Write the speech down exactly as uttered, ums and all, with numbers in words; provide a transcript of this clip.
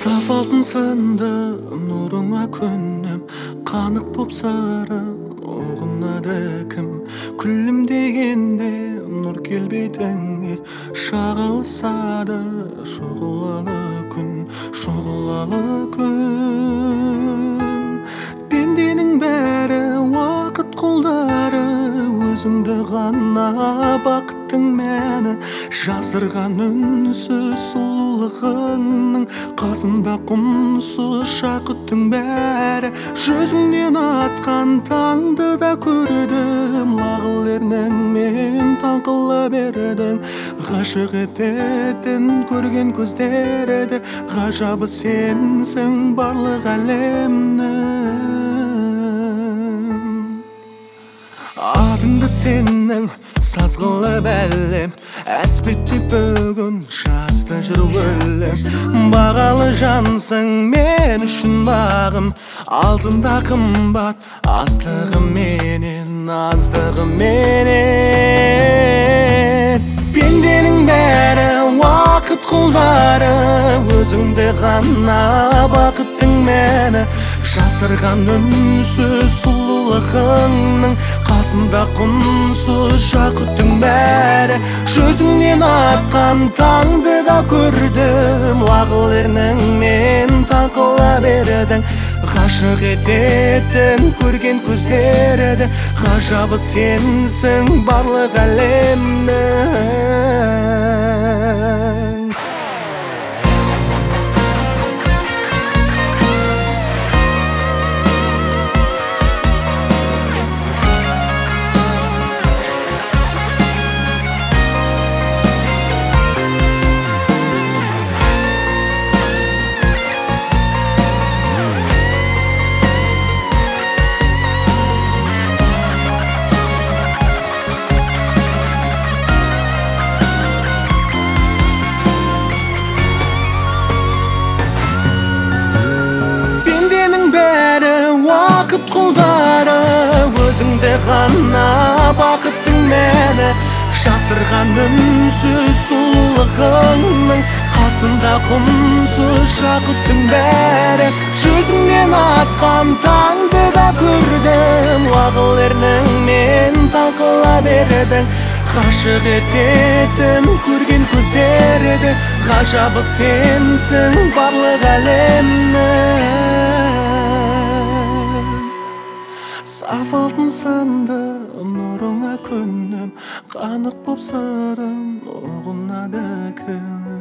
Saf алтын сынды нұрыңа көнем, қанық боп сырын ұғынады кім. Күлімдегенде нұр келбетіңе шағылысады шұғылалы күн, шұғылалы күн. Пенденің бәрі уақыт құлдары, өзіңді ғана бақыттың мәні. Жасырған үнсіз сұлулығыңның қасында құнсыз шақыттың бәрі. Жүзіңнен атқан таңды да көрдім, лағылеріңмен таңқыла бердің. Ғашық ететін көрген көздерді, ғажабы сенсің барлық әлемнің. Адыңды сенің сазғылы бәлем, әспетті бүгін жазды жүр өлім. Бағалы жансың мен үшін бағым, алтында қымбат астығы менен, аздығы менен. Пенденің бәрі уақыт құлдары, өзіңді ғана бақыттың мәні. Жасырған үнсіз сұлулығыңның қасында құнсыз жақұттың бәрі. Жүзіңнен атқан таңды да көрдім, лағылеріңмен таңқыла бердің. Ғашық ететін көрген көздерді, ғажабы сенсің барлық әлемнің. Уақыт құлдары, өзіңді ғана бақыттың мәні. Жасырған үнсіз сұлулығыңның қасында құнсыз жақұттың бәрі. Жүзіңнен атқан таңды да көрдім, лағылеріңмен таңқыла бердің. Ғашық ететін көрген көздерді, ғажабы сенсің барлық әлемнің. Саф алтын сынды нұрыңа көнем, қанық боп сырын ұғынады кім.